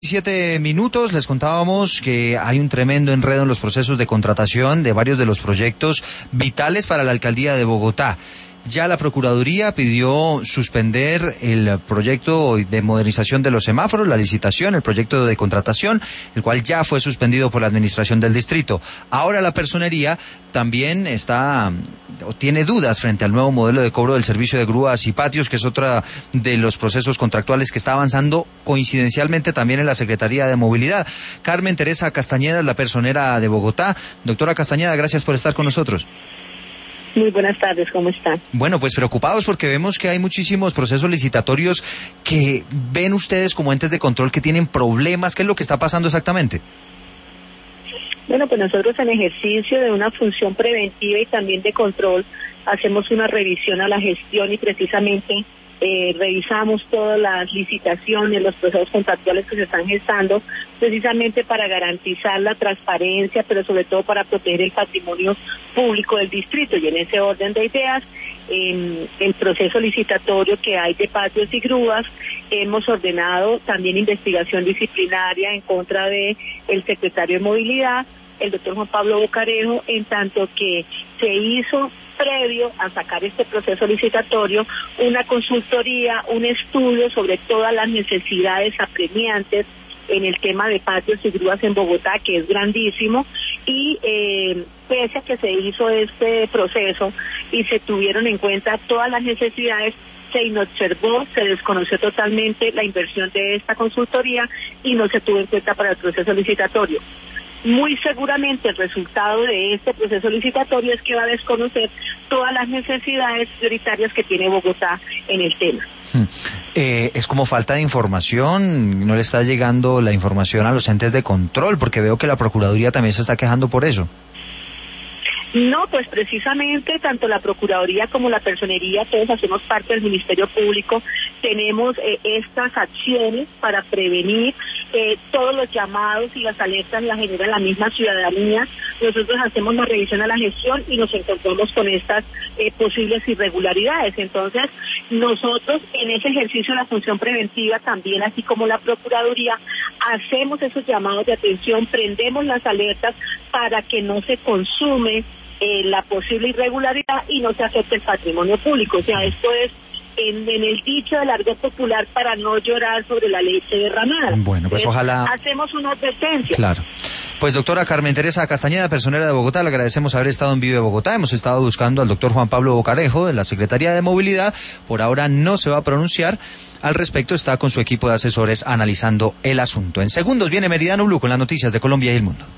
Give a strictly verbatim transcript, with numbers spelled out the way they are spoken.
Siete minutos, les contábamos que hay un tremendo enredo en los procesos de contratación de varios de los proyectos vitales para la alcaldía de Bogotá. Ya la Procuraduría pidió suspender el proyecto de modernización de los semáforos, la licitación, el proyecto de contratación, el cual ya fue suspendido por la administración del distrito. Ahora la Personería también está o tiene dudas frente al nuevo modelo de cobro del servicio de grúas y patios, que es otro de los procesos contractuales que está avanzando coincidencialmente también en la Secretaría de Movilidad. Carmen Teresa Castañeda es la personera de Bogotá. Doctora Castañeda, gracias por estar con nosotros. Muy buenas tardes, ¿cómo están? Bueno, pues preocupados porque vemos que hay muchísimos procesos licitatorios que ven ustedes como entes de control que tienen problemas. ¿Qué es lo que está pasando exactamente? Bueno, pues nosotros en ejercicio de una función preventiva y también de control hacemos una revisión a la gestión y precisamente eh, revisamos todas las licitaciones, los procesos contractuales que se están gestando, precisamente para garantizar la transparencia, pero sobre todo para proteger el patrimonio público del distrito. Y en ese orden de ideas, en el proceso licitatorio que hay de patios y grúas, hemos ordenado también investigación disciplinaria en contra de el secretario de Movilidad, el doctor Juan Pablo Bocarejo, en tanto que se hizo previo a sacar este proceso licitatorio una consultoría, un estudio sobre todas las necesidades apremiantes en el tema de patios y grúas en Bogotá, que es grandísimo, y eh, pese a que se hizo este proceso y se tuvieron en cuenta todas las necesidades, se inobservó, se desconoció totalmente la inversión de esta consultoría y no se tuvo en cuenta para el proceso licitatorio. Muy seguramente el resultado de este proceso licitatorio es que va a desconocer todas las necesidades prioritarias que tiene Bogotá en el tema. Hmm. Eh, es como falta de información, no le está llegando la información a los entes de control, porque veo que la Procuraduría también se está quejando por eso. No, pues precisamente tanto la Procuraduría como la Personería, todos hacemos parte del Ministerio Público, tenemos eh, estas acciones para prevenir eh, todos los llamados y las alertas las genera la misma ciudadanía. Nosotros hacemos la revisión a la gestión y nos encontramos con estas eh, posibles irregularidades. Entonces, nosotros en ese ejercicio de la función preventiva, también así como la Procuraduría, hacemos esos llamados de atención, prendemos las alertas para que no se consume Eh, la posible irregularidad y no se afecte el patrimonio público. O sea, esto es en, en el dicho del argot popular, para no llorar sobre la leche derramada. Bueno, pues Entonces, ojalá... hacemos una advertencia. Claro. Pues doctora Carmen Teresa Castañeda, personera de Bogotá, le agradecemos haber estado en Vive Bogotá. Hemos estado buscando al doctor Juan Pablo Bocarejo de la Secretaría de Movilidad. Por ahora no se va a pronunciar al respecto, está con su equipo de asesores analizando el asunto. En segundos viene Meridiano Blue con las noticias de Colombia y el mundo.